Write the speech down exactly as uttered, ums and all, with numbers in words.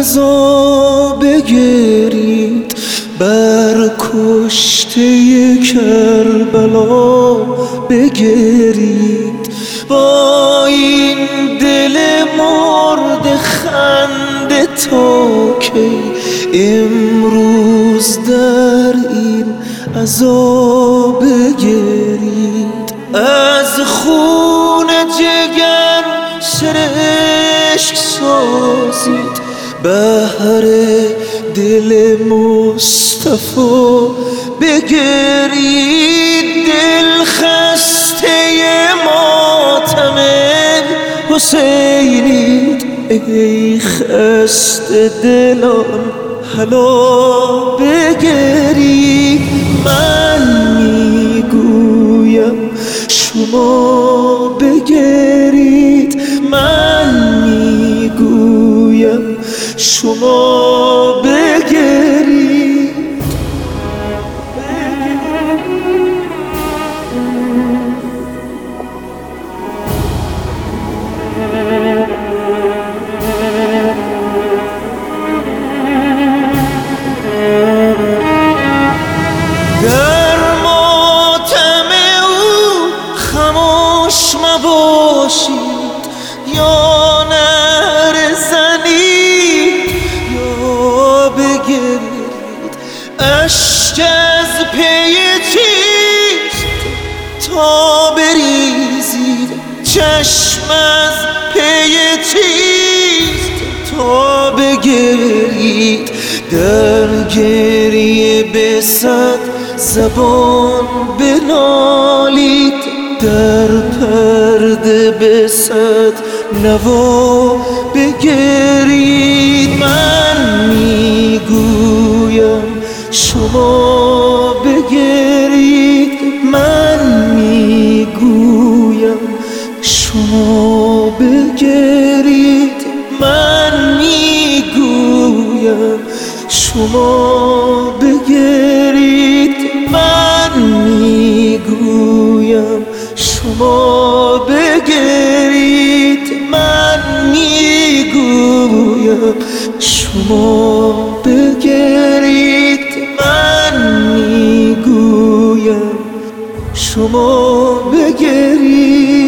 عذاب بگیرید بر کشته کربلا بگیرید با این دل مرد خنده تا کی امروز در این عذاب بگیرید از خون جگر سرشک سازید بهر دل مصطفی بگیرید دل خسته ماتم حسینید ای خسته دلان هلا بگیرید من میگویم شما بگیرید من میگویم شما بگیرید در ماتم او خاموش مباشید یا نرزنید یا بگیرید اشک از پی چیست تا بریزید چشم از پی چیست تا بگیرید در گریه به صد زبان بنالید در پرده به صد نوا بگیرید من میگویم شما بگیرید من میگویم شما بگیرید من میگویم شما بگیرید من میگویم شما بگیرید من میگویم شما بگیرید من میگویم شما بگیرید